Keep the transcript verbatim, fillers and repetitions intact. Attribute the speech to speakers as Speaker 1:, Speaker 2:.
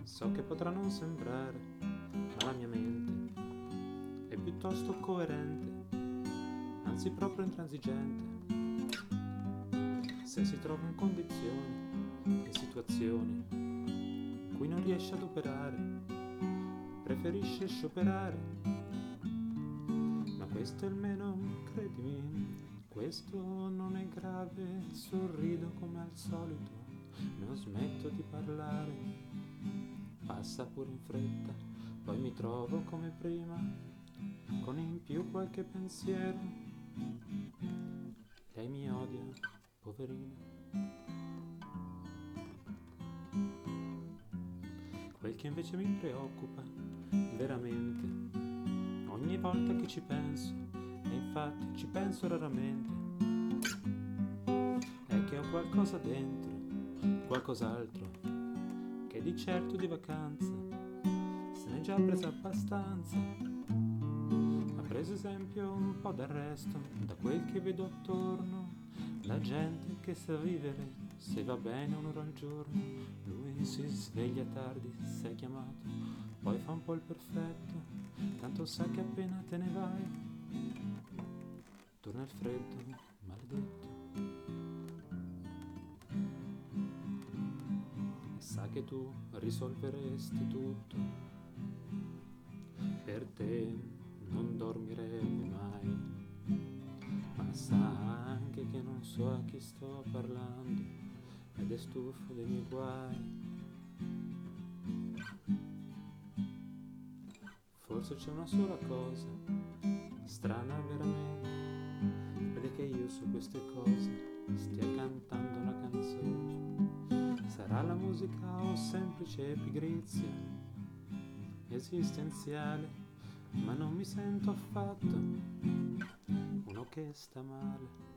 Speaker 1: So che potrà non sembrare, ma la mia mente è piuttosto coerente, anzi proprio intransigente. Se si trova in condizioni, in situazioni in cui non riesce ad operare, preferisce scioperare. Ma questo è il meno, credimi, questo non è grave. Sorrido come al solito, non smetto di parlare. Passa pure in fretta, poi mi trovo come prima, con in più qualche pensiero. Lei mi odia, poverina. Quel che invece mi preoccupa veramente ogni volta che ci penso, e infatti ci penso raramente, è che ho qualcosa dentro, qualcos'altro, che di certo di vacanza se n'è già presa abbastanza. Ha preso esempio un po' d'arresto da quel che vedo attorno, la gente che sa vivere, se va bene un'ora al giorno. Lui si sveglia tardi, si è chiamato, poi fa un po' il perfetto, tanto sa che appena te ne vai torna il freddo, maledetto. E sa che tu risolveresti tutto, per te non dormirebbe mai, ma sa anche che non so a chi sto parlando ed è stufo dei miei guai. Forse c'è una sola cosa strana veramente, ed è che io su queste cose stia cantando una canzone. Sarà la musica o semplice pigrizia esistenziale, ma non mi sento affatto uno che sta male.